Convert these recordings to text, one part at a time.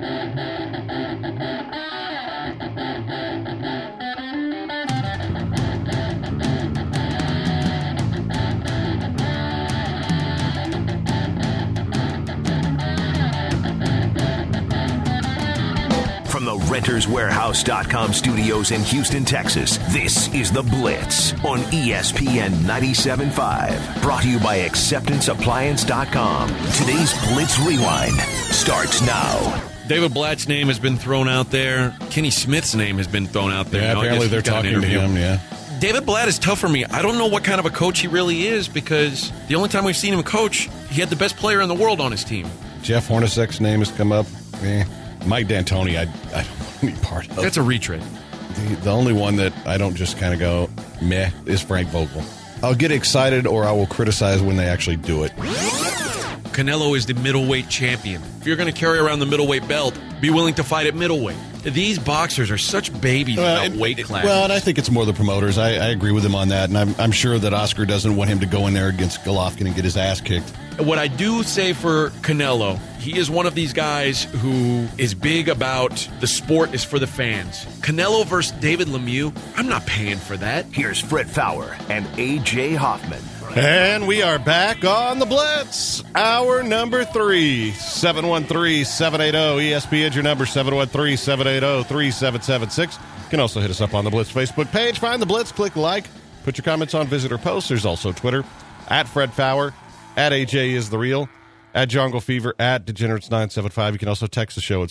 From the RentersWarehouse.com studios in Houston, Texas, this is The Blitz on ESPN 97.5. Brought to you by AcceptanceAppliance.com. Today's Blitz Rewind starts now. David Blatt's name has been thrown out there. Kenny Smith's name has been thrown out there. Yeah, apparently they're talking to him, yeah. David Blatt is tough for me. I don't know what kind of a coach he really is because the only time we've seen him coach, he had the best player in the world on his team. Jeff Hornacek's name has come up. Mike D'Antoni, I don't want any part of. That's a retread. The only one that I don't just kind of go, meh, is Frank Vogel. I'll get excited or I will criticize when they actually do it. Canelo is the middleweight champion. If you're going to carry around the middleweight belt, be willing to fight at middleweight. These boxers are such babies about weight classes. Well, and I think it's more the promoters. I agree with him on that, and I'm sure that Oscar doesn't want him to go in there against Golovkin and get his ass kicked. What I do say for Canelo, he is one of these guys who is big about the sport is for the fans. Canelo versus David Lemieux, I'm not paying for that. Here's Fred Fowler and A.J. Hoffman. And we are back on the Blitz. Hour number 3, 713-780-ESPN. Your number, 713-780-3776. You can also hit us up on the Blitz Facebook page. Find the Blitz, click like, put your comments on visitor posts. There's also Twitter, at Fred Fowler, at AJ is the Real, at Jungle Fever, at Degenerates975. You can also text the show at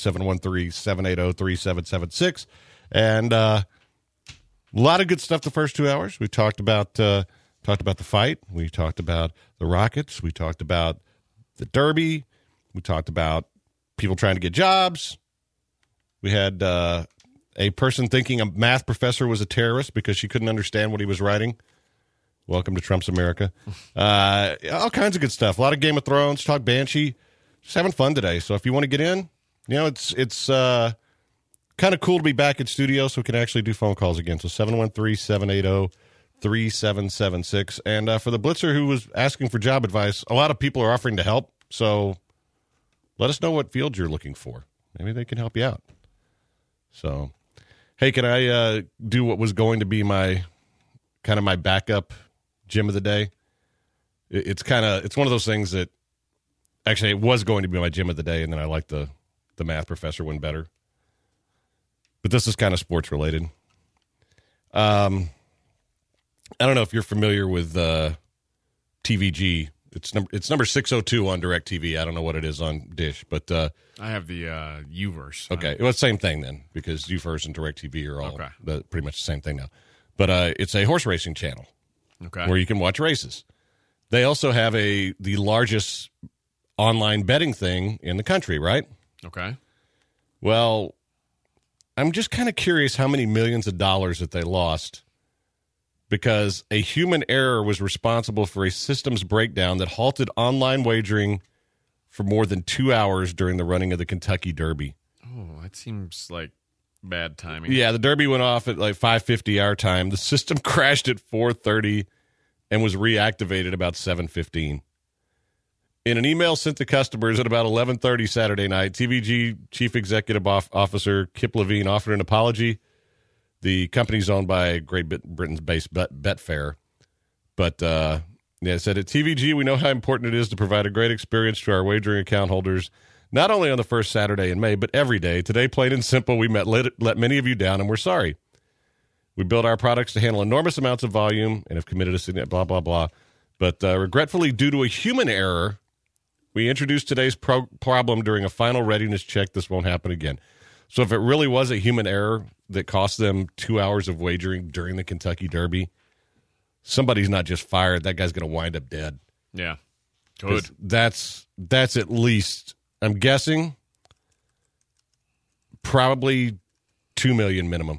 713-780-3776. And a lot of good stuff the first 2 hours. We talked about the fight. We talked about the Rockets. We talked about the Derby. We talked about people trying to get jobs. We had a person thinking a math professor was a terrorist because she couldn't understand what he was writing. Welcome to Trump's America. All kinds of good stuff. A lot of Game of Thrones, talk Banshee. Just having fun today. So if you want to get in, it's kind of cool to be back in studio so we can actually do phone calls again. So 713-780-3776. And for the Blitzer who was asking for job advice, a lot of people are offering to help. So let us know what field you're looking for. Maybe they can help you out. So, hey, can I do what was going to be my backup gym of the day? It's one of those things that actually it was going to be my gym of the day, and then I liked the math professor one better. But this is kind of sports related. I don't know if you're familiar with TVG. It's number 602 on DirecTV. I don't know what it is on Dish, but I have the UVerse. Okay, well, it's the same thing then because UVerse and DirecTV are all pretty much the same thing now. But it's a horse racing channel, where you can watch races. They also have the largest online betting thing in the country, right? Okay. Well, I'm just kind of curious how many millions of dollars that they lost because a human error was responsible for a systems breakdown that halted online wagering for more than 2 hours during the running of the Kentucky Derby. Oh, that seems like bad timing. Yeah, the Derby went off at like 5:50 our time. The system crashed at 4:30 and was reactivated about 7:15. In an email sent to customers at about 11:30 Saturday night, TVG Chief Executive Officer Kip Levine offered an apology. The company's owned by Great Britain's based Betfair. But it said, at TVG, we know how important it is to provide a great experience to our wagering account holders, not only on the first Saturday in May, but every day. Today, plain and simple, we let many of you down, and we're sorry. We build our products to handle enormous amounts of volume and have committed a blah, blah, blah. But regretfully, due to a human error, we introduced today's problem during a final readiness check. This won't happen again. So if it really was a human error that cost them 2 hours of wagering during the Kentucky Derby, somebody's not just fired. That guy's going to wind up dead. Yeah. Good. That's at least, I'm guessing, probably $2 million minimum.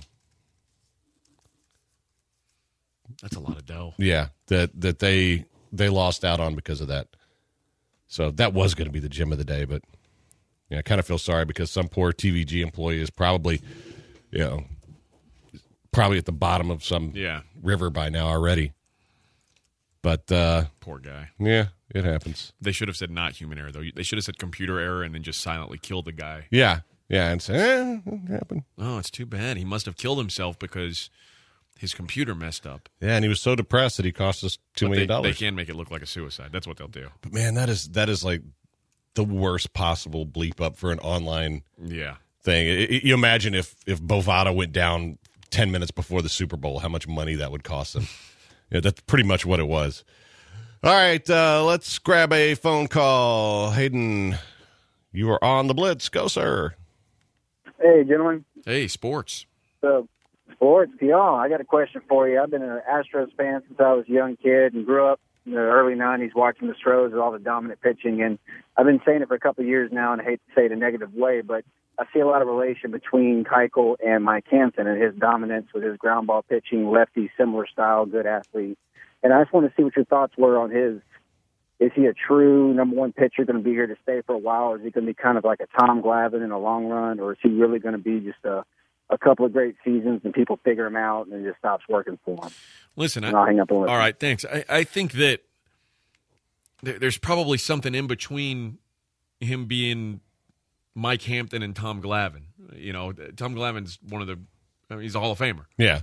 That's a lot of dough. Yeah, that they lost out on because of that. So that was going to be the gym of the day, but I kind of feel sorry because some poor TVG employee is probably, probably at the bottom of some river by now already. But poor guy. Yeah, it happens. They should have said not human error, though. They should have said computer error and then just silently killed the guy. Yeah. Yeah, and say, it happened. Oh, it's too bad. He must have killed himself because his computer messed up. Yeah, and he was so depressed that he cost us $2 million. They can make it look like a suicide. That's what they'll do. But man, that is like the worst possible bleep up for an online thing. You imagine if Bovada went down 10 minutes before the Super Bowl, how much money that would cost them. Yeah, that's pretty much what it was. All right, let's grab a phone call. Hayden, you are on the Blitz. Go, sir. Hey, gentlemen. Hey, sports. So, sports, y'all, I got a question for you. I've been an Astros fan since I was a young kid and grew up in the early 90s watching the Astros with all the dominant pitching. And I've been saying it for a couple of years now, and I hate to say it in a negative way, but I see a lot of relation between Keuchel and Mike Hampton and his dominance with his ground ball pitching, lefty, similar style, good athlete. And I just want to see what your thoughts were on his. Is he a true number one pitcher, going to be here to stay for a while, or is he going to be kind of like a Tom Glavine in the long run, or is he really going to be just a couple of great seasons and people figure him out and it just stops working for him? Listen, I'll hang up and listen. All right, thanks. I think that there's probably something in between him being Mike Hampton and Tom Glavine. You know, Tom Glavine's he's a Hall of Famer. Yeah.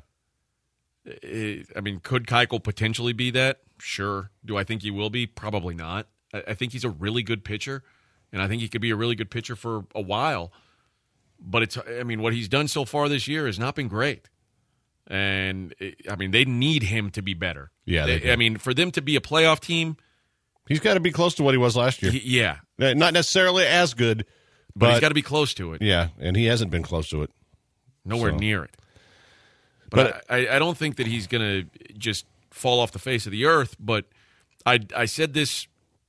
I mean, could Keuchel potentially be that? Sure. Do I think he will be? Probably not. I think he's a really good pitcher, and I think he could be a really good pitcher for a while. But what he's done so far this year has not been great. And, they need him to be better. Yeah. For them to be a playoff team, he's got to be close to what he was last year. Yeah. Not necessarily as good, but he's got to be close to it. Yeah, and he hasn't been close to it. Nowhere near it. But I don't think that he's going to just fall off the face of the earth. But I said this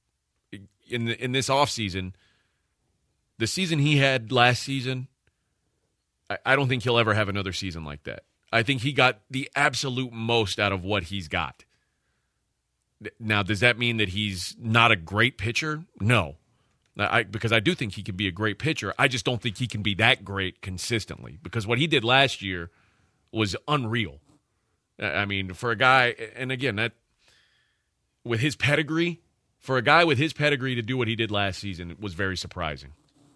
in this offseason. The season he had last season, I don't think he'll ever have another season like that. I think he got the absolute most out of what he's got. Now, does that mean that he's not a great pitcher? No. Because I do think he can be a great pitcher. I just don't think he can be that great consistently. Because what he did last year was unreal. For a guy, and again, that with his pedigree, for a guy with his pedigree to do what he did last season, it was very surprising.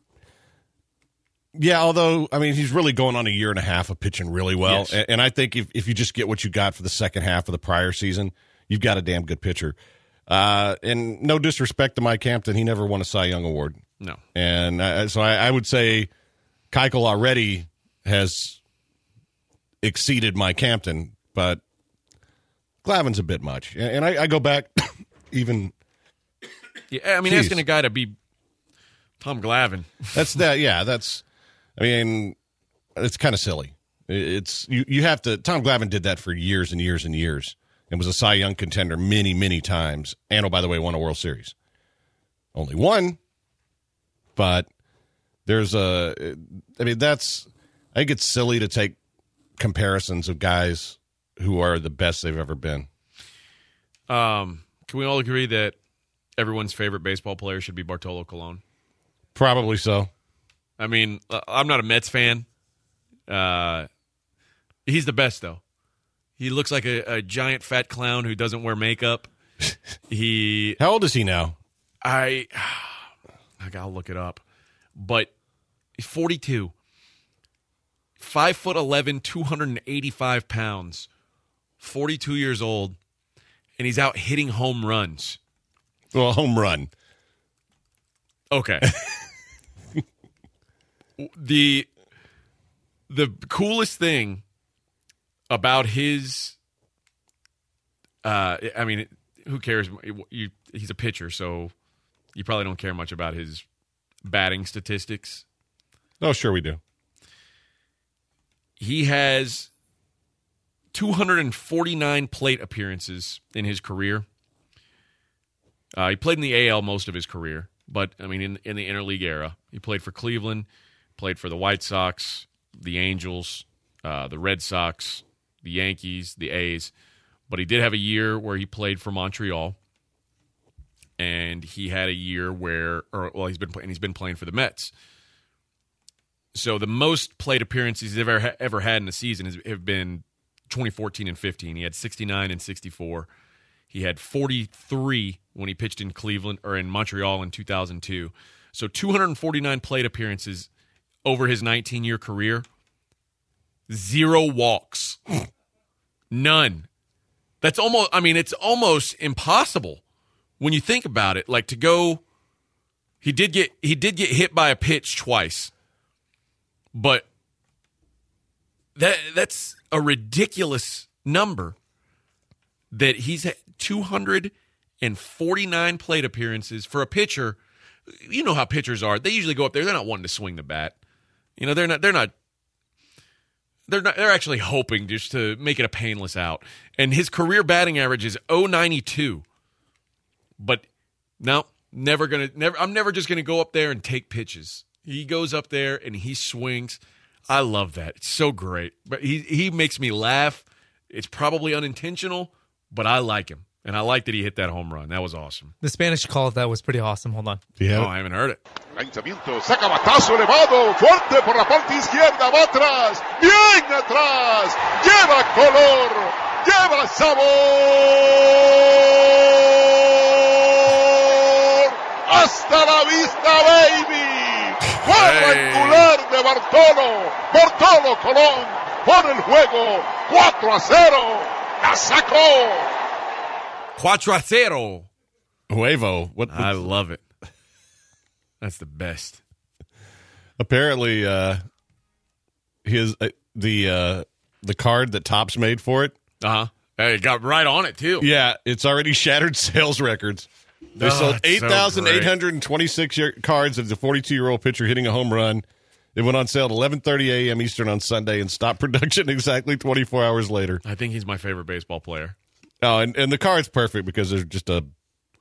Yeah, although, he's really going on a year and a half of pitching really well. Yes. And I think if you just get what you got for the second half of the prior season, you've got a damn good pitcher. And no disrespect to Mike Hampton, he never won a Cy Young Award. No. And so I would say Keuchel already has exceeded Mike Hampton, but Glavine's a bit much. And I go back even. Yeah, asking a guy to be Tom Glavine. That's that. Yeah, that's. It's kind of silly. It's you have to. Tom Glavine did that for years and years and years, and was a Cy Young contender many, many times. And by the way, won a World Series. Only one, but there's that's. I think it's silly to take comparisons of guys who are the best they've ever been. Can we all agree that everyone's favorite baseball player should be Bartolo Colon? Probably so. I'm not a Mets fan. He's the best, though. He looks like a giant fat clown who doesn't wear makeup. How old is he now? I gotta look it up. But he's 42. 5'11", 285 pounds, 42 years old, and he's out hitting home runs. Well, home run. Okay. The coolest thing about his, who cares? He's a pitcher, so you probably don't care much about his batting statistics. Oh, sure we do. He has 249 plate appearances in his career. He played in the AL most of his career, but, in the interleague era. He played for Cleveland, played for the White Sox, the Angels, the Red Sox, the Yankees, the A's. But he did have a year where he played for Montreal, and he had a year where he's been playing for the Mets. So the most plate appearances he's ever had in a season have been 2014 and 15. He had 69 and 64. He had 43 when he pitched in Cleveland or in Montreal in 2002. So 249 plate appearances over his 19-year career, 0 walks. None. That's almost, it's almost impossible when you think about it. Like, to go, he did get hit by a pitch twice, but that's a ridiculous number that he's at 249 plate appearances for a pitcher. You know how pitchers are. They usually go up there. They're not wanting to swing the bat. They're actually hoping just to make it a painless out. And his career batting average is .092. But no, I'm never just gonna go up there and take pitches. He goes up there and he swings. I love that. It's so great. But he makes me laugh. It's probably unintentional, but I like him. And I like that he hit that home run. That was awesome. The Spanish call of that was pretty awesome. Hold on. Yeah. I haven't heard it. Lanzamiento, saca batazo elevado, fuerte por la parte izquierda, va atrás, bien atrás, lleva color, lleva sabor. Hasta la vista, baby. Cuadrangular de Bartolo Colón, pone el juego 4-0, la sacó. 4-0. Huevo. I love it. That's the best. Apparently, the card that Topps made for it. Hey, it got right on it too. Yeah, it's already shattered sales records. They sold 8,826 cards of the 42-year-old pitcher hitting a home run. It went on sale at 11:30 a.m. Eastern on Sunday and stopped production exactly 24 hours later. I think he's my favorite baseball player. Oh, and the card's perfect because there's just a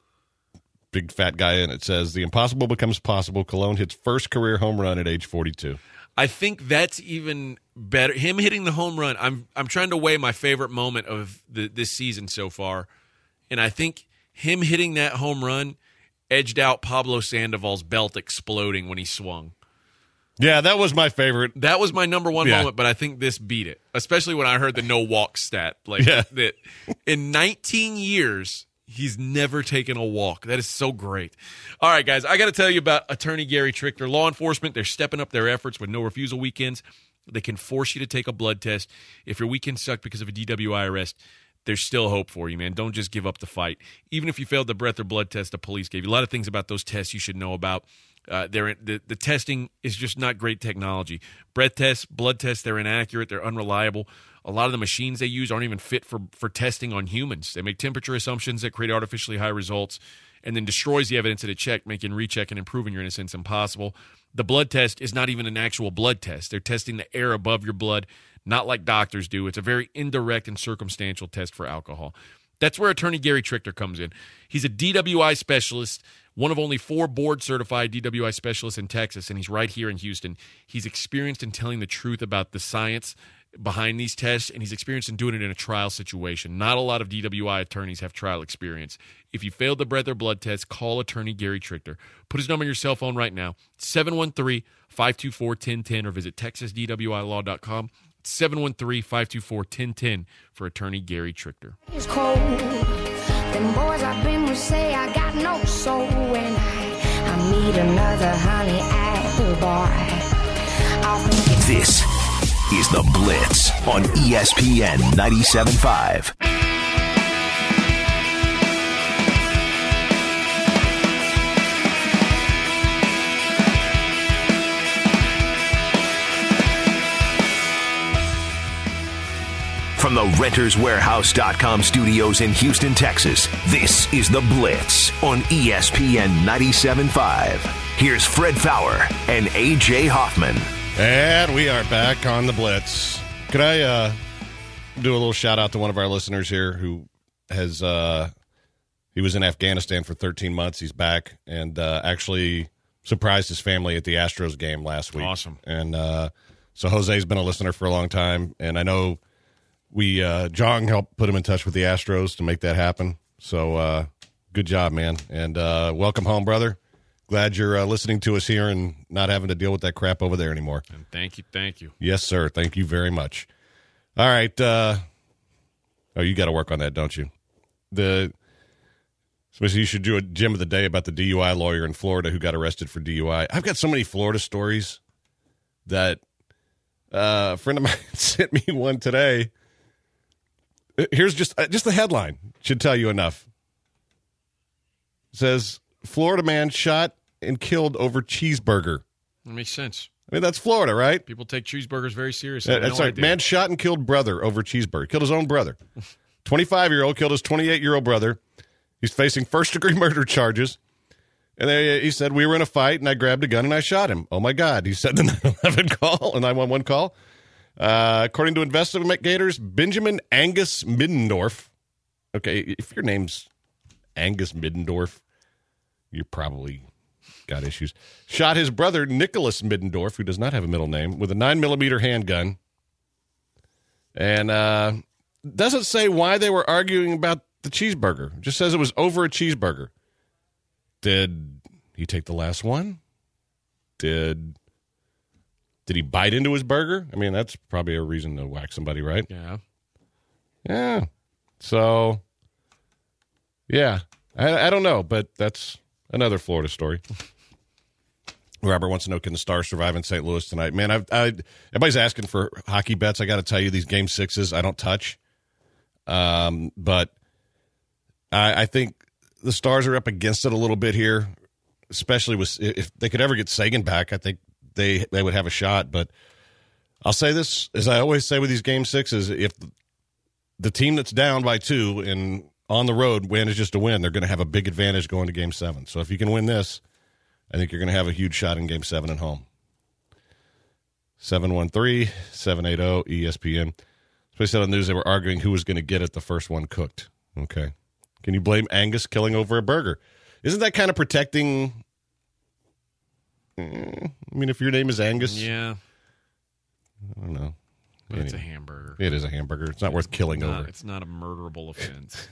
big fat guy in it. Says the impossible becomes possible. Colon hits first career home run at age 42. I think that's even better. Him hitting the home run. I'm trying to weigh my favorite moment of this season so far, and I think him hitting that home run edged out Pablo Sandoval's belt exploding when he swung. Yeah, that was my favorite. That was my number one moment, but I think this beat it, especially when I heard the no walk stat. That in 19 years, he's never taken a walk. That is so great. All right, guys, I got to tell you about attorney Gary Trichter. Law enforcement, they're stepping up their efforts with no refusal weekends. They can force you to take a blood test. If your weekend sucked because of a DWI arrest, there's still hope for you, man. Don't just give up the fight. Even if you failed the breath or blood test the police gave you. A lot of things about those tests you should know about. The testing is just not great technology. Breath tests, blood tests, they're inaccurate. They're unreliable. A lot of the machines they use aren't even fit for testing on humans. They make temperature assumptions that create artificially high results and then destroys the evidence at a check, making recheck and improving your innocence impossible. The blood test is not even an actual blood test. They're testing the air above your blood, not like doctors do. It's a very indirect and circumstantial test for alcohol. That's where attorney Gary Trichter comes in. He's a DWI specialist, one of only 4 board-certified DWI specialists in Texas, and he's right here in Houston. He's experienced in telling the truth about the science behind these tests, and he's experienced in doing it in a trial situation. Not a lot of DWI attorneys have trial experience. If you failed the breath or blood test, call attorney Gary Trichter. Put his number on your cell phone right now, 713-524-1010, or visit texasdwilaw.com. 713-524-1010 for attorney Gary Trichter. It's cold. Them boys I've been with say I got no soul when I meet another honey at the bar. This is The Blitz on ESPN 97.5. From the RentersWarehouse.com studios in Houston, Texas, this is The Blitz on ESPN 97.5. Here's Fred Fowler and A.J. Hoffman. And we are back on The Blitz. Could I do a little shout-out to one of our listeners here who has he was in Afghanistan for 13 months. He's back and actually surprised his family at the Astros game last week. Awesome. And so Jose's been a listener for a long time, and I know John helped put him in touch with the Astros to make that happen. So good job, man. And welcome home, brother. Glad you're listening to us here and not having to deal with that crap over there anymore. And thank you. Yes, sir. Thank you very much. All right. You got to work on that, don't you? You should do a gem of the day about the DUI lawyer in Florida who got arrested for DUI. I've got so many Florida stories that a friend of mine sent me one today. Here's just the headline. Should tell you enough. It says, Florida man shot and killed over cheeseburger. That makes sense. I mean, that's Florida, right? People take cheeseburgers very seriously. That's right. Man shot and killed brother over cheeseburger. Killed his own brother. 25-year-old killed his 28-year-old brother. He's facing first-degree murder charges. And he said, we were in a fight, and I grabbed a gun, and I shot him. Oh, my God. He said the 911 call, a 911 call. According to investigators, Benjamin Angus Middendorf. Okay, if your name's Angus Middendorf, you probably got issues. Shot his brother, Nicholas Middendorf, who does not have a middle name, with a 9mm handgun. And doesn't say why they were arguing about the cheeseburger. Just says it was over a cheeseburger. Did he take the last one? Did he bite into his burger? I mean, that's probably a reason to whack somebody, right? Yeah. Yeah. So, yeah. I don't know, but that's another Florida story. Robert wants to know, can the Stars survive in St. Louis tonight? Man, everybody's asking for hockey bets. I got to tell you, these Game 6s I don't touch. But I think the Stars are up against it a little bit here, especially if they could ever get Sagan back. I think they would have a shot. But I'll say this, as I always say with these Game 6s, if the team that's down by 2 and on the road win is just a win, they're going to have a big advantage going to Game 7. So if you can win this, I think you're going to have a huge shot in Game 7 at home. 713-780-ESPN. Somebody said on the news they were arguing who was going to get it the first one cooked. Okay. Can you blame Angus killing over a burger? Isn't that kind of protecting? I mean, if your name is Angus. Yeah. I don't know. But it's a hamburger. It is a hamburger. It's not worth killing over. It's not a murderable offense.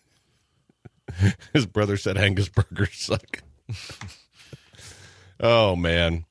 His brother said Angus burgers suck. Oh, man.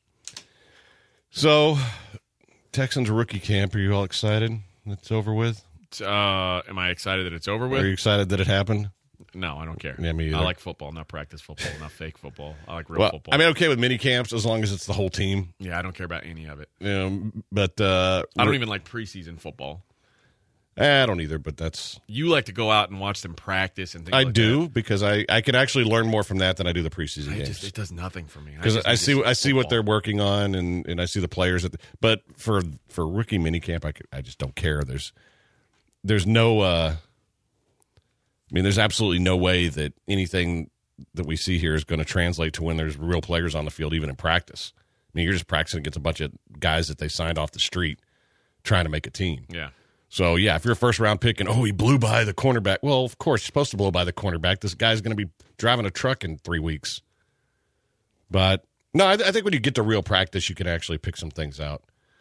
So, Texans rookie camp. Are you all excited? It's over with? Am I excited that it's over with? Are you excited that it happened? No, I don't care. Yeah, me either. I like football, not practice football, not fake football. I like real football. I mean, okay with mini camps as long as it's the whole team. Yeah, I don't care about any of it. But I don't even like preseason football. I don't either, but that's... You like to go out and watch them practice and things like that. I do, that. because I can actually learn more from that than I do the preseason games. It does nothing for me. Because I see what they're working on, and I see the players. But for rookie minicamp, I just don't care. There's no... there's absolutely no way that anything that we see here is going to translate to when there's real players on the field, even in practice. I mean, you're just practicing against a bunch of guys that they signed off the street trying to make a team. Yeah. So, yeah, if you're a first-round pick and, he blew by the cornerback. Well, of course, you're supposed to blow by the cornerback. This guy's going to be driving a truck in 3 weeks. But, no, I think when you get to real practice, you can actually pick some things out.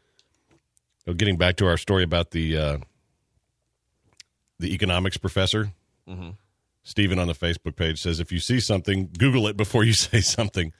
So getting back to our story about the economics professor, mm-hmm. Steven on the Facebook page says, if you see something, Google it before you say something.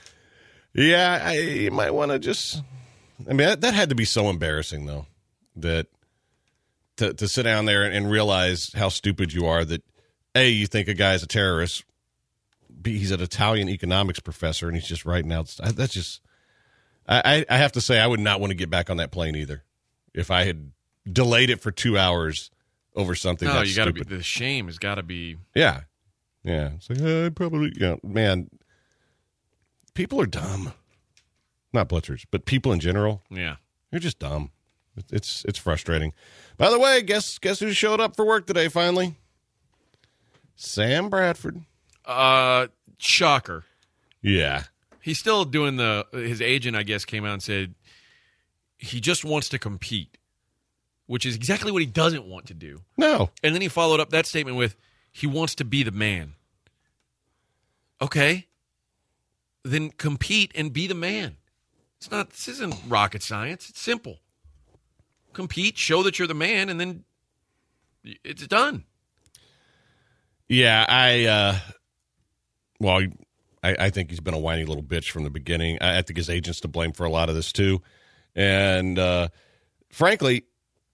Yeah, you might want to just... I mean, that had to be so embarrassing, though, that... To sit down there and realize how stupid you are, that A, you think a guy's a terrorist, B, he's an Italian economics professor, and he's just writing out. That's just, I have to say, I would not want to get back on that plane either. If I had delayed it for 2 hours over something that's you got to be, stupid. the shame has got to be. Yeah. It's like, probably, man, people are dumb. Not blitzers, but people in general. Yeah. They're just dumb. It's frustrating. By the way, guess who showed up for work today finally? Sam Bradford. Shocker. Yeah. He's still doing his agent, I guess, came out and said he just wants to compete, which is exactly what he doesn't want to do. No. And then he followed up that statement with he wants to be the man. Okay. Then compete and be the man. This isn't rocket science. It's simple. Compete, show that you're the man, and then it's done. Yeah, I think he's been a whiny little bitch from the beginning. I think his agent's to blame for a lot of this too. And frankly,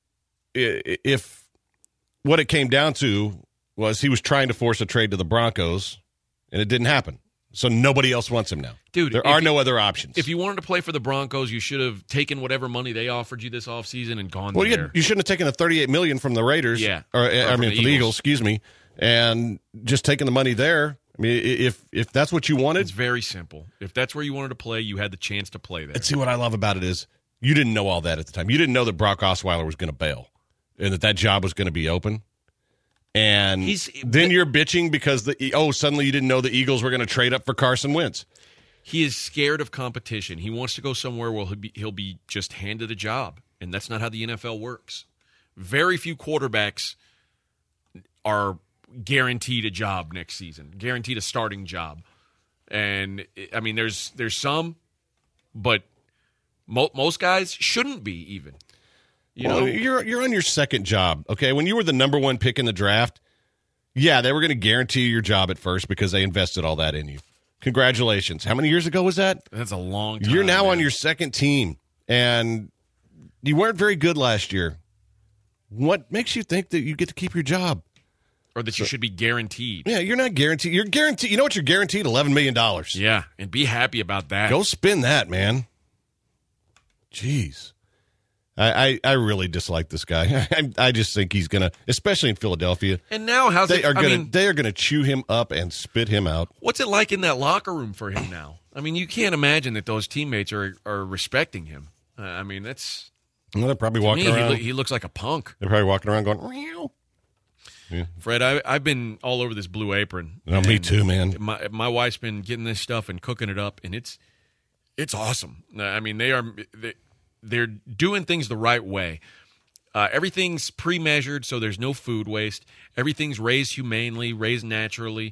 if what it came down to was he was trying to force a trade to the Broncos, and it didn't happen. So nobody else wants him now. Dude, there are no other options. If you wanted to play for the Broncos, you should have taken whatever money they offered you this offseason and gone well, there. you shouldn't have taken the $38 million from the Raiders. Yeah. Or from the Eagles, excuse me, and just taking the money there. I mean, if that's what you wanted. It's very simple. If that's where you wanted to play, you had the chance to play there. And see, what I love about it is you didn't know all that at the time. You didn't know that Brock Osweiler was going to bail and that job was going to be open. And then you're bitching because suddenly you didn't know the Eagles were going to trade up for Carson Wentz. He is scared of competition. He wants to go somewhere where he'll be just handed a job, and that's not how the NFL works. Very few quarterbacks are guaranteed a job next season, guaranteed a starting job. And I mean, there's some, but most guys shouldn't be even. You're on your second job, okay? When you were the number one pick in the draft, yeah, they were going to guarantee you your job at first because they invested all that in you. Congratulations. How many years ago was that? That's a long time. You're now on your second team, and you weren't very good last year. What makes you think that you get to keep your job? Or that you should be guaranteed. Yeah, you're not guaranteed. You're guaranteed. You know what you're guaranteed? $11 million. Yeah, and be happy about that. Go spend that, man. Jeez. I really dislike this guy. I just think he's going to, especially in Philadelphia. And now they are going to chew him up and spit him out. What's it like in that locker room for him now? I mean, you can't imagine that those teammates are respecting him. I mean, that's... Well, they're probably walking around. He looks like a punk. They're probably walking around going, meow. Yeah. Fred, I've been all over this Blue Apron. No, me too, man. My wife's been getting this stuff and cooking it up, and it's awesome. I mean, they're doing things the right way. Everything's pre-measured, so there's no food waste. Everything's raised humanely, raised naturally.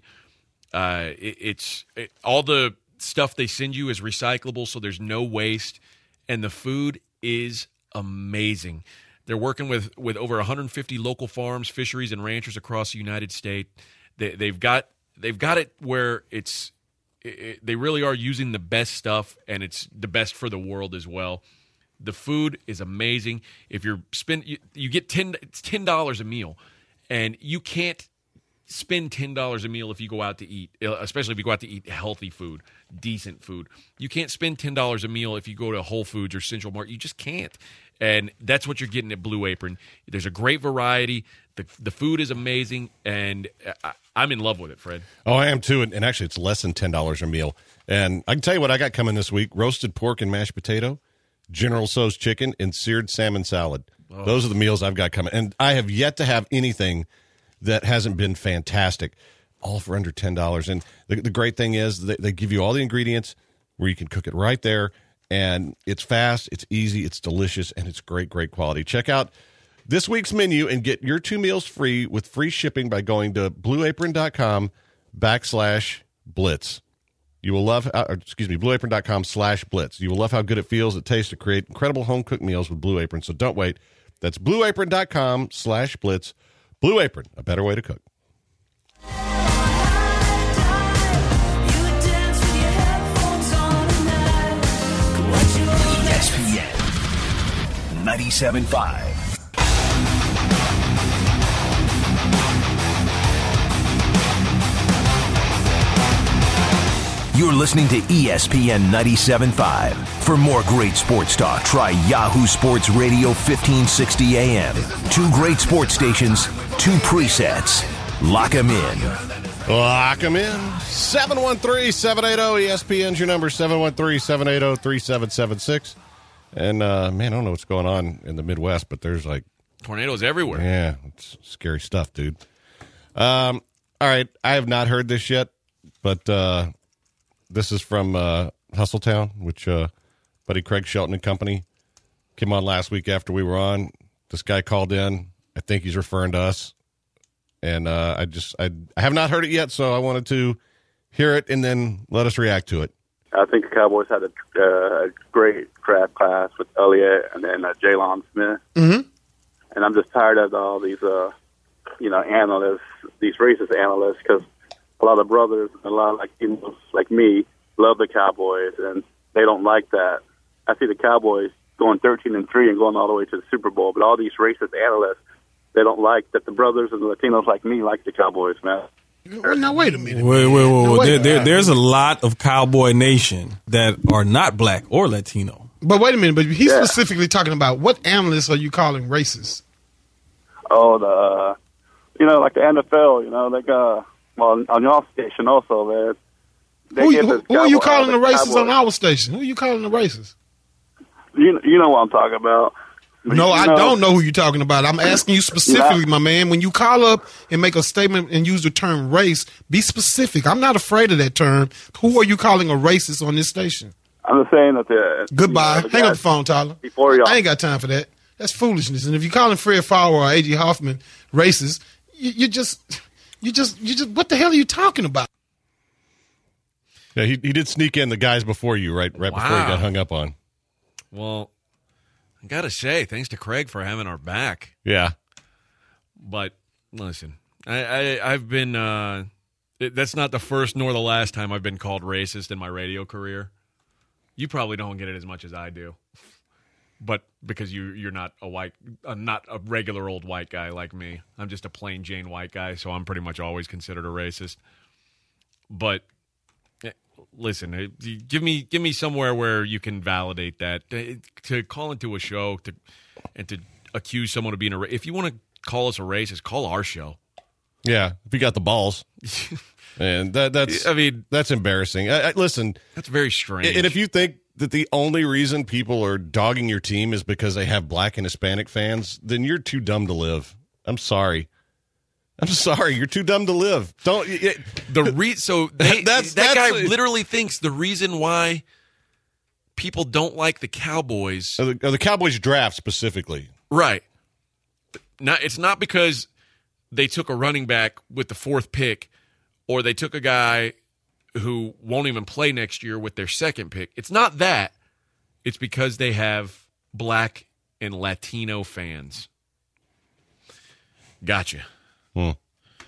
All the stuff they send you is recyclable, so there's no waste, and the food is amazing. They're working with over 150 local farms, fisheries, and ranchers across the United States. They've got it where they really are using the best stuff, and it's the best for the world as well. The food is amazing. If you get $10 a meal, and you can't spend $10 a meal if you go out to eat, especially if you go out to eat healthy food, decent food. You can't spend $10 a meal if you go to Whole Foods or Central Market. You just can't. And that's what you're getting at Blue Apron. There's a great variety. The food is amazing, and I'm in love with it, Fred. Oh, I am too. And actually, it's less than $10 a meal. And I can tell you what I got coming this week: roasted pork and mashed potato, General Tso's chicken, and seared salmon salad. Oh. Those are the meals I've got coming. And I have yet to have anything that hasn't been fantastic, all for under $10. And the great thing is they give you all the ingredients where you can cook it right there. And it's fast, it's easy, it's delicious, and it's great, great quality. Check out this week's menu and get your 2 meals free with free shipping by going to blueapron.com/blitz. You will love, blueapron.com/blitz. You will love how good it feels, it tastes to create incredible home-cooked meals with Blue Apron. So don't wait. That's blueapron.com/blitz. Blue Apron, a better way to cook. ESPN 97.5. You're listening to ESPN 97.5. For more great sports talk, try Yahoo Sports Radio 1560 AM. 2 great sports stations, 2 presets. Lock 'em in. Lock 'em in. 713-780-ESPN's your number, 713-780-3776. And, man, I don't know what's going on in the Midwest, but there's like tornadoes everywhere. Yeah, it's scary stuff, dude. All right, I have not heard this yet, but this is from Hustletown, which buddy Craig Shelton and company came on last week after we were on. This guy called in. I think he's referring to us. And I have not heard it yet, so I wanted to hear it and then let us react to it. I think the Cowboys had a great draft class with Elliott and then Jalen Smith. Mm-hmm. And I'm just tired of all these, analysts, these racist analysts, because a lot of brothers, a lot of Latinos like me, love the Cowboys, and they don't like that. I see the Cowboys going 13-3 and going all the way to the Super Bowl, but all these racist analysts, they don't like that the brothers and the Latinos like me like the Cowboys, man. Now, wait a minute. Wait. There's a lot of Cowboy Nation that are not black or Latino. But wait a minute. But he's specifically talking about what analysts are you calling racist? Oh, like the NFL, they got, on your station also, man. Who are you calling the racist on our station? Who are you calling the racist? You know what I'm talking about. No, I don't know who you're talking about. I'm asking you specifically, my man. When you call up and make a statement and use the term race, be specific. I'm not afraid of that term. Who are you calling a racist on this station? I'm just saying that Goodbye. Hang up the phone, Tyler. I ain't got time for that. That's foolishness. And if you're calling Fred Favre or A.J. Hoffman racist, you just what the hell are you talking about? Yeah, he did sneak in the guys before you, right before he got hung up on. Well, I got to say, thanks to Craig for having our back. Yeah. But listen, I've been that's not the first nor the last time I've been called racist in my radio career. You probably don't get it as much as I do. But because you're not not a regular old white guy like me. I'm just a plain Jane white guy, so I'm pretty much always considered a racist. But listen, give me somewhere where you can validate that. To call into a show and to accuse someone of being a racist. If you want to call us a racist, call our show. Yeah, if you got the balls. And that's embarrassing. Listen, that's very strange. And if you think that the only reason people are dogging your team is because they have black and Hispanic fans, then you're too dumb to live. I'm sorry. You're too dumb to live. Don't. That guy literally thinks the reason why people don't like the Cowboys, the Cowboys draft specifically, right? It's not because they took a running back with the 4th pick, or they took a guy who won't even play next year with their 2nd pick. It's not that. It's because they have black and Latino fans. Gotcha. Well,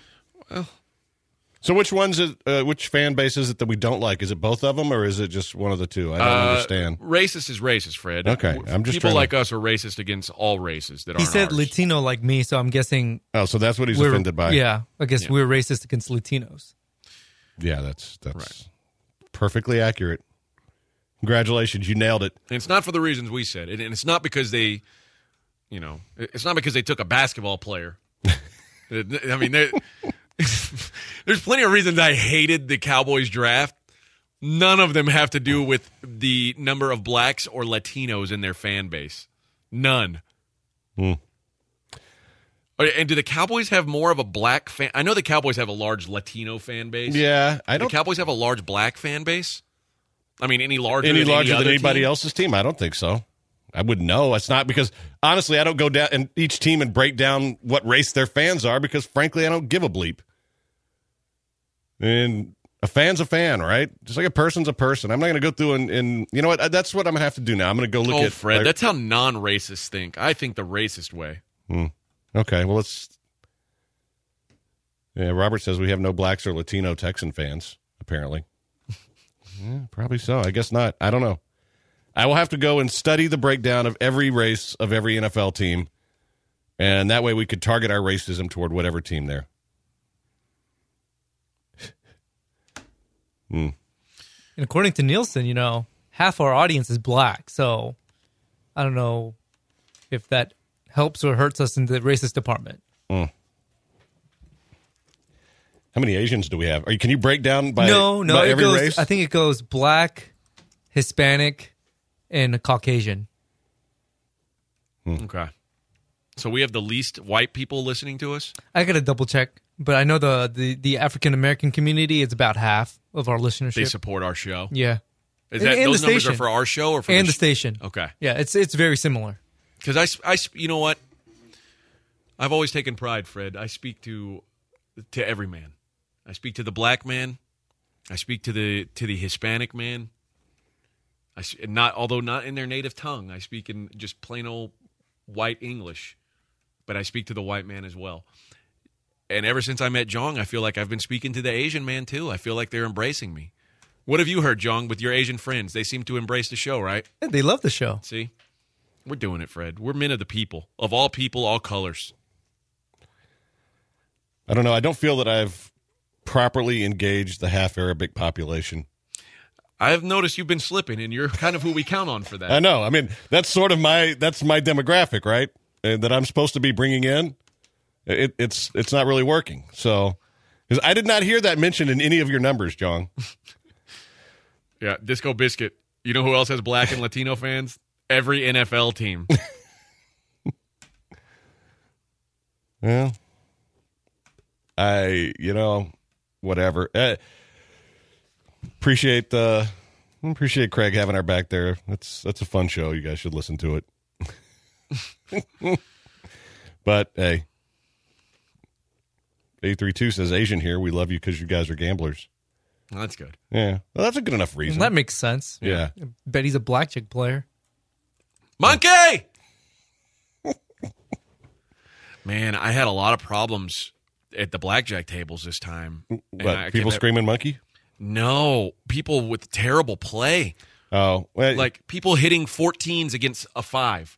so which which fan base is it that we don't like? Is it both of them, or is it just one of the two? I don't understand. Racist is racist, Fred. Okay, I'm just people like us are racist against all races that he said ours. Latino like me, so I'm guessing. Oh, so that's what he's offended by. Yeah, I guess we're racist against Latinos. Yeah, that's right. Perfectly accurate. Congratulations, you nailed it. And it's not for the reasons we said, and it's not because they, it's not because they took a basketball player. I mean, there's plenty of reasons I hated the Cowboys draft. None of them have to do with the number of blacks or Latinos in their fan base. None. And do the Cowboys have more of a black fan? I know the Cowboys have a large Latino fan base. Yeah, I don't. The Cowboys have a large black fan base. I mean, any larger than anybody team? else's team? I don't think so. I wouldn't know. It's not because, honestly, I don't go down in each team and break down what race their fans are because, frankly, I don't give a bleep. And a fan's a fan, right? Just like a person's a person. I'm not going to go through and you know what? That's what I'm going to have to do now. I'm going to go look at. Fred, that's how non-racists think. I think the racist way. Okay, well, Robert says we have no blacks or Latino Texan fans, apparently. Yeah, probably so. I guess not. I don't know. I will have to go and study the breakdown of every race of every NFL team, and that way we could target our racism toward whatever team there. And according to Nielsen, half our audience is black, so I don't know if that helps or hurts us in the racist department. How many Asians do we have? Can you break down by every race? I think it goes black, Hispanic, and Caucasian. Okay. So we have the least white people listening to us? I got to double check, but I know the African American community is about half of our listenership. They support our show? Yeah. Is that those numbers are for our show or for the station? Okay. Yeah, it's very similar. Because I you know what? I've always taken pride, Fred. I speak to every man. I speak to the black man. I speak to the Hispanic man. Although not in their native tongue. I speak in just plain old white English. But I speak to the white man as well. And ever since I met Jong, I feel like I've been speaking to the Asian man too. I feel like they're embracing me. What have you heard, Jong, with your Asian friends? They seem to embrace the show, right? Yeah, they love the show. See? We're doing it, Fred. We're men of the people. Of all people, all colors. I don't know. I don't feel that I've properly engage the half Arabic population. I've noticed you've been slipping, and you're kind of who we count on for that. I know. I mean, that's my demographic, right? That I'm supposed to be bringing in. It's not really working. So, because I did not hear that mentioned in any of your numbers, John. Yeah, Disco Biscuit. You know who else has black and Latino fans? Every NFL team. Well, whatever. Appreciate Craig having our back there. That's a fun show. You guys should listen to it. But hey, 832 says Asian here. We love you because you guys are gamblers. Well, that's good. Yeah, well, that's a good enough reason. That makes sense. Yeah. I bet he's a blackjack player. Monkey! Man, I had a lot of problems at the blackjack tables this time. What, people screaming monkey? No, people with terrible play. Oh. Well, like people hitting 14s against a 5.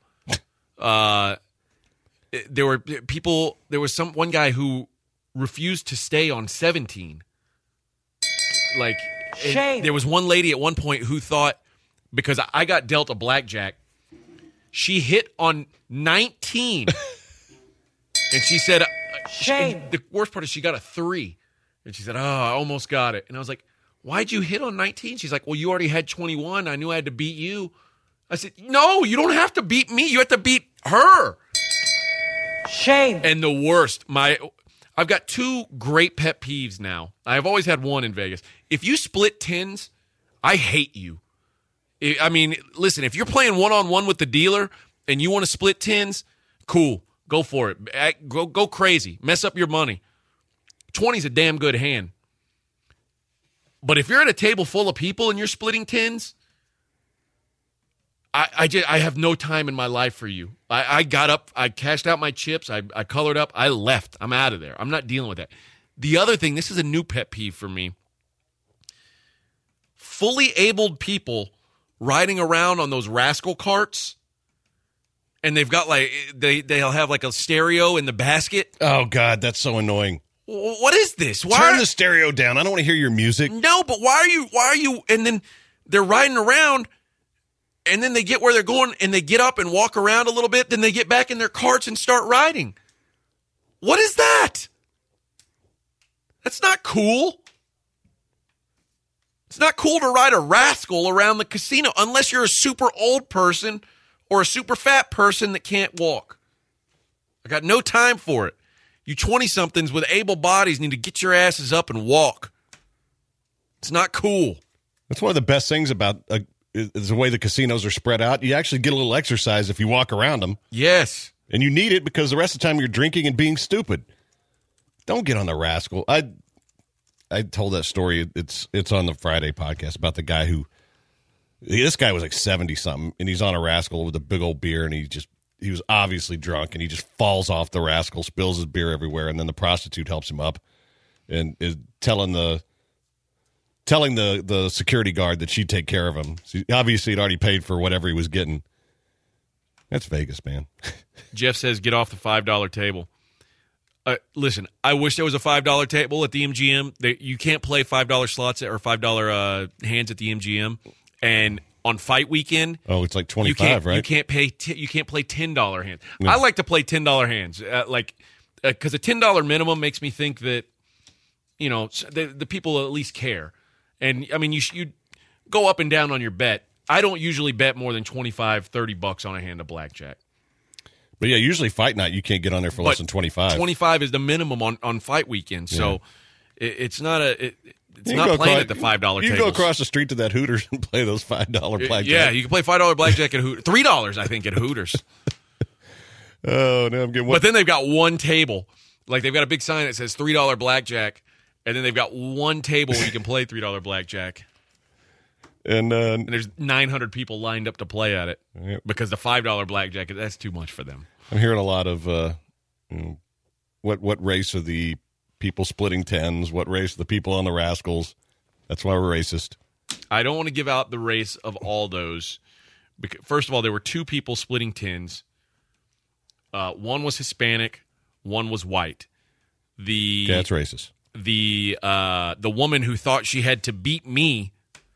There was one guy who refused to stay on 17. Like, shame. There was one lady at one point who thought, because I got dealt a blackjack, she hit on 19. And she said, shame. The worst part is she got a 3. And she said, I almost got it. And I was like, why'd you hit on 19? She's like, well, you already had 21. I knew I had to beat you. I said, no, you don't have to beat me. You have to beat her. Shame. And the worst, I've got 2 great pet peeves now. I've always had one in Vegas. If you split 10s, I hate you. I mean, listen, if you're playing one-on-one with the dealer and you want to split 10s, cool. Go for it. Go crazy. Mess up your money. 20's a damn good hand. But if you're at a table full of people and you're splitting 10s, I have no time in my life for you. I got up, I cashed out my chips, I colored up, I left. I'm out of there. I'm not dealing with that. The other thing, this is a new pet peeve for me. Fully abled people riding around on those rascal carts, and they've got they'll have like a stereo in the basket. Oh God, that's so annoying. What is this? Turn the stereo down. I don't want to hear your music. No, but why are you? And then they're riding around. And then they get where they're going, and they get up and walk around a little bit. Then they get back in their carts and start riding. What is that? That's not cool. It's not cool to ride a rascal around the casino unless you're a super old person or a super fat person that can't walk. I got no time for it. You 20-somethings with able bodies need to get your asses up and walk. It's not cool. That's one of the best things about is the way the casinos are spread out. You actually get a little exercise if you walk around them. Yes. And you need it because the rest of the time you're drinking and being stupid. Don't get on the rascal. I told that story. It's on the Friday podcast about the guy this guy was like 70-something, and he's on a rascal with a big old beer, and he was obviously drunk, and he just falls off the rascal, spills his beer everywhere, and then the prostitute helps him up and is telling the security guard that she'd take care of him. So obviously, he'd already paid for whatever he was getting. That's Vegas, man. Jeff says, get off the $5 table. Listen, I wish there was a $5 table at the MGM. You can't play $5 slots or $5 hands at the MGM. And on fight weekend, it's like $25, right? You can't play $10 hands. No. I like to play $10 hands, because a $10 minimum makes me think that the people at least care. And, I mean, you go up and down on your bet. I don't usually bet more than $25, $30 on a hand of blackjack. But, yeah, usually fight night, you can't get on there for less than 25. 25 is the minimum on fight weekend. So it's not playing at the $5 tables. You can go across the street to that Hooters and play those $5 blackjack. Yeah, you can play $5 blackjack at Hooters. $3, I think, at Hooters. Oh, no, I'm getting one. But then they've got one table. Like, they've got a big sign that says $3 blackjack. And then they've got one table where you can play $3 blackjack. And there's 900 people lined up to play at it because the $5 blackjack, that's too much for them. I'm hearing a lot of what race are the people splitting 10s? What race are the people on the rascals? That's why we're racist. I don't want to give out the race of all those. First of all, there were 2 people splitting 10s. One was Hispanic. One was white. That's racist. the woman who thought she had to beat me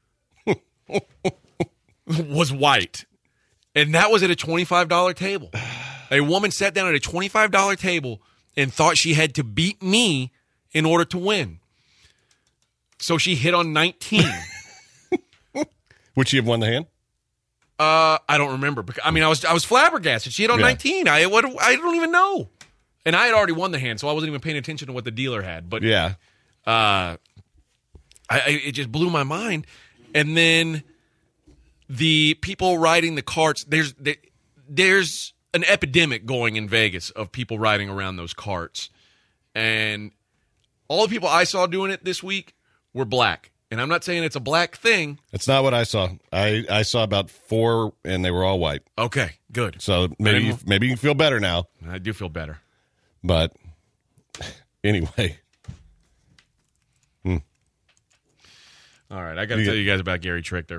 was white. And that was at a $25 table. A woman sat down at a $25 table and thought she had to beat me in order to win. So she hit on 19. Would she have won the hand? I don't remember. I mean, I was flabbergasted. She hit on 19. I don't even know. And I had already won the hand, so I wasn't even paying attention to what the dealer had. But yeah, it just blew my mind. And then the people riding the carts. There's an epidemic going in Vegas of people riding around those carts, and all the people I saw doing it this week were black. And I'm not saying it's a black thing. It's not what I saw. I saw about 4, and they were all white. Okay, good. So maybe you can feel better now. I do feel better. But anyway. All right, I got to tell you guys about Gary Trichter.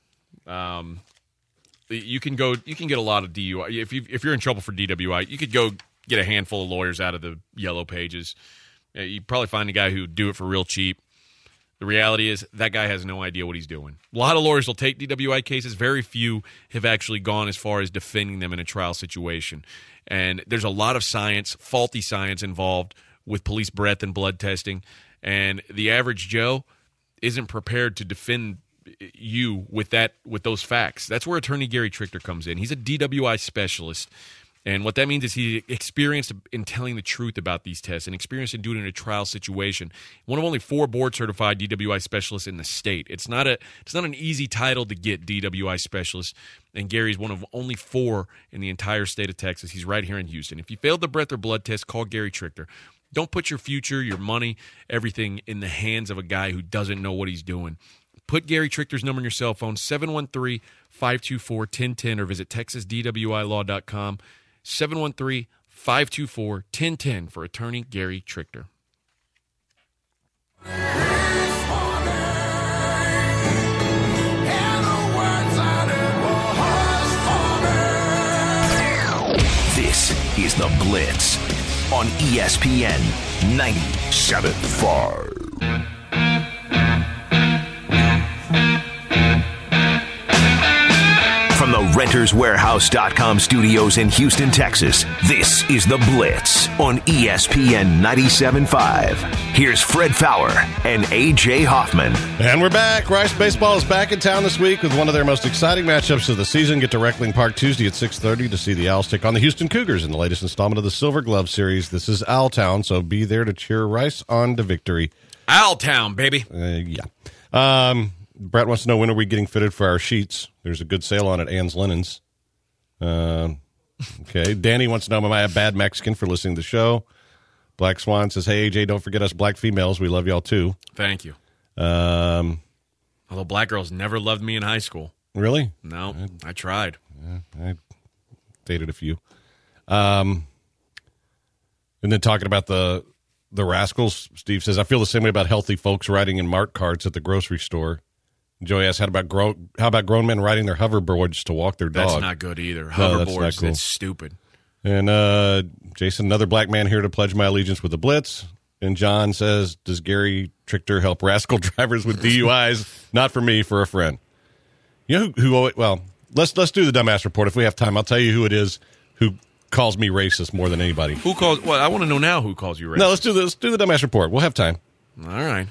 You can get a lot of DUI. If you're in trouble for DWI, you could go get a handful of lawyers out of the yellow pages. You'd probably find a guy who would do it for real cheap. The reality is that guy has no idea what he's doing. A lot of lawyers will take DWI cases. Very few have actually gone as far as defending them in a trial situation. And there's a lot of science, faulty science involved with police breath and blood testing. And the average Joe isn't prepared to defend you with those facts. That's where attorney Gary Trichter comes in. He's a DWI specialist. And what that means is he's experienced in telling the truth about these tests and experienced in doing it in a trial situation. One of only 4 board-certified DWI specialists in the state. It's not an easy title to get, DWI specialist, and Gary's one of only 4 in the entire state of Texas. He's right here in Houston. If you failed the breath or blood test, call Gary Trichter. Don't put your future, your money, everything in the hands of a guy who doesn't know what he's doing. Put Gary Trichter's number in your cell phone, 713-524-1010, or visit texasdwilaw.com. 713-524-1010 for attorney Gary Trichter. This is The Blitz on ESPN 97.5. From the RentersWarehouse.com studios in Houston, Texas, this is The Blitz on ESPN 97.5. Here's Fred Fowler and A.J. Hoffman. And we're back. Rice Baseball is back in town this week with one of their most exciting matchups of the season. Get to Reckling Park Tuesday at 6:30 to see the Owls take on the Houston Cougars in the latest installment of the Silver Glove Series. This is Owltown, so be there to cheer Rice on to victory. Owltown, baby. Yeah. Brett wants to know, when are we getting fitted for our sheets? There's a good sale on at Ann's Linens. Okay. Danny wants to know, am I a bad Mexican for listening to the show? Black Swan says, hey, AJ, don't forget us black females. We love y'all, too. Thank you. Although black girls never loved me in high school. Really? No, I tried. I dated a few. And then talking about the Rascals, Steve says, I feel the same way about healthy folks riding in Mart carts at the grocery store. Joey asks, how about grown men riding their hoverboards to walk their dog? That's not good either. No, Hoverboards, cool. that's stupid. And Jason, another black man here to pledge my allegiance with the Blitz. And John says, does Gary Trichter help rascal drivers with DUIs? Not for me, for a friend. You know who well, let's do the dumbass report. If we have time, I'll tell you who it is who calls me racist more than anybody. Who calls? Well, I want to know now who calls you racist. No, let's do the dumbass report. We'll have time. All right.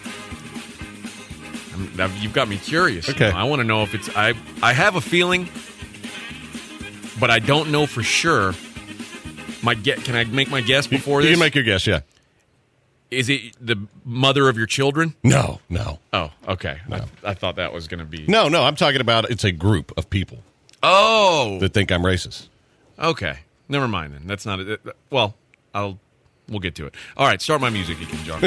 You've got me curious. Okay. I want to know if it's. I have a feeling, but I don't know for sure. Can I make my guess before this? You can make your guess, yeah. Is it the mother of your children? No. Oh, okay. No. I thought that was going to be. No, I'm talking about it's a group of people. Oh. That think I'm racist. Okay. Never mind then. That's not it. Well, we'll get to it. All right, start my music again, John.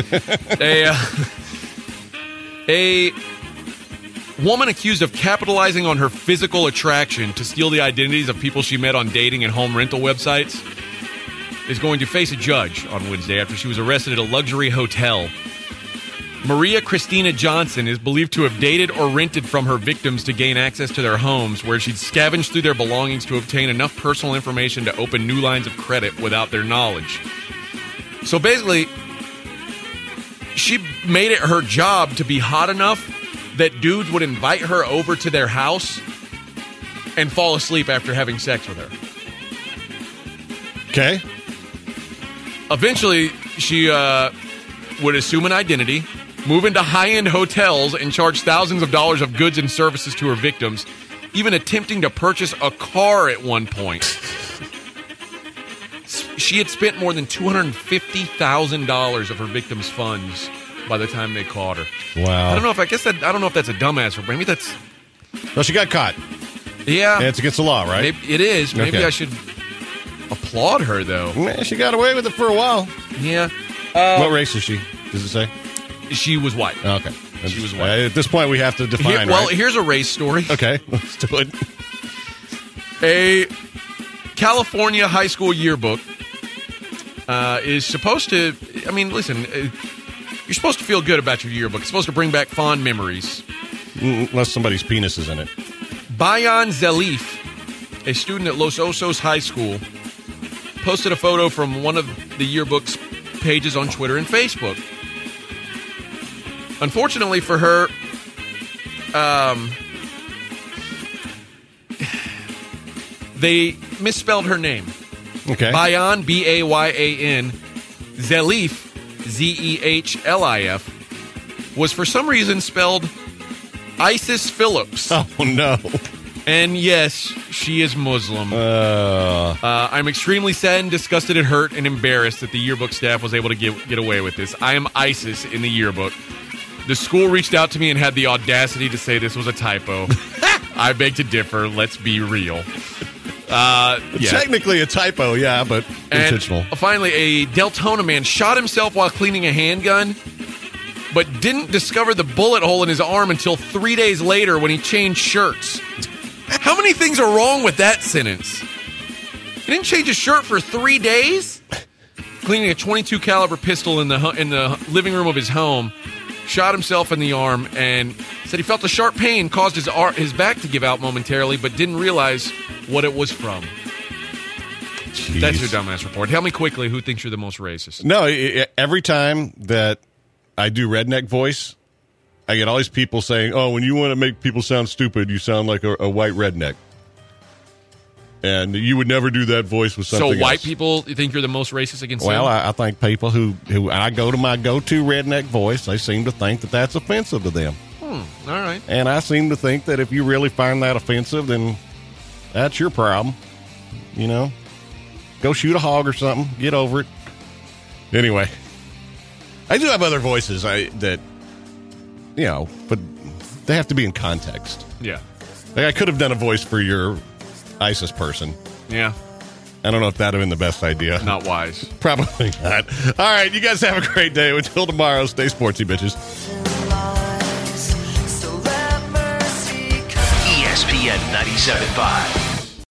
A woman accused of capitalizing on her physical attraction to steal the identities of people she met on dating and home rental websites is going to face a judge on Wednesday after she was arrested at a luxury hotel. Maria Christina Johnson is believed to have dated or rented from her victims to gain access to their homes, where she'd scavenged through their belongings to obtain enough personal information to open new lines of credit without their knowledge. So basically, she made it her job to be hot enough that dudes would invite her over to their house and fall asleep after having sex with her. Okay. Eventually, she would assume an identity, move into high-end hotels, and charge thousands of dollars of goods and services to her victims, even attempting to purchase a car at one point. She had spent more than $250,000 of her victims' funds by the time they caught her. Wow. I don't know if that's a dumbass report. Maybe that's. Well, she got caught. Yeah. And it's against the law, right? Maybe it is. Maybe Okay. I should applaud her, though. Man, she got away with it for a while. Yeah. What race is she? Does it say? She was white. Okay. She was white. At this point, we have to define. Well, right? here's a race story. Okay, let's do it. A California high school yearbook is supposed to. I mean, listen, you're supposed to feel good about your yearbook. It's supposed to bring back fond memories. Unless somebody's penis is in it. Bayan Zelif, a student at Los Osos High School, posted a photo from one of the yearbook's pages on Twitter and Facebook. Unfortunately for her, they misspelled her name. Okay. Bayan, B-A-Y-A-N, Zelif, Z-E-H-L-I-F, was for some reason spelled Isis Phillips. Oh, no. And yes, she is Muslim. I'm extremely sad and disgusted and hurt and embarrassed that the yearbook staff was able to get away with this. I am ISIS in the yearbook. The school reached out to me and had the audacity to say this was a typo. I beg to differ. Let's be real. Yeah. Technically a typo, yeah, but intentional. And finally, a Deltona man shot himself while cleaning a handgun, but didn't discover the bullet hole in his arm until 3 days later when he changed shirts. How many things are wrong with that sentence? He didn't change his shirt for 3 days? Cleaning a .22 caliber pistol in the living room of his home, shot himself in the arm, and said he felt a sharp pain caused his back to give out momentarily, but didn't realize what it was from. Jeez. That's your dumbass report. Tell me quickly who thinks you're the most racist. No, every time that I do redneck voice, I get all these people saying, oh, when you want to make people sound stupid, you sound like a white redneck. And you would never do that voice with something So white else. people think you're the most racist against Well, them? I think people who I go to my go-to redneck voice, they seem to think that that's offensive to them. All right. And I seem to think that if you really find that offensive, then that's your problem. You know? Go shoot a hog or something. Get over it. Anyway. I do have other voices that, you know, but they have to be in context. Yeah. Like I could have done a voice for your ISIS person. Yeah. I don't know if that would have been the best idea. Not wise. Probably not. All right, you guys have a great day. Until tomorrow, stay sportsy, bitches. ESPN 97.5.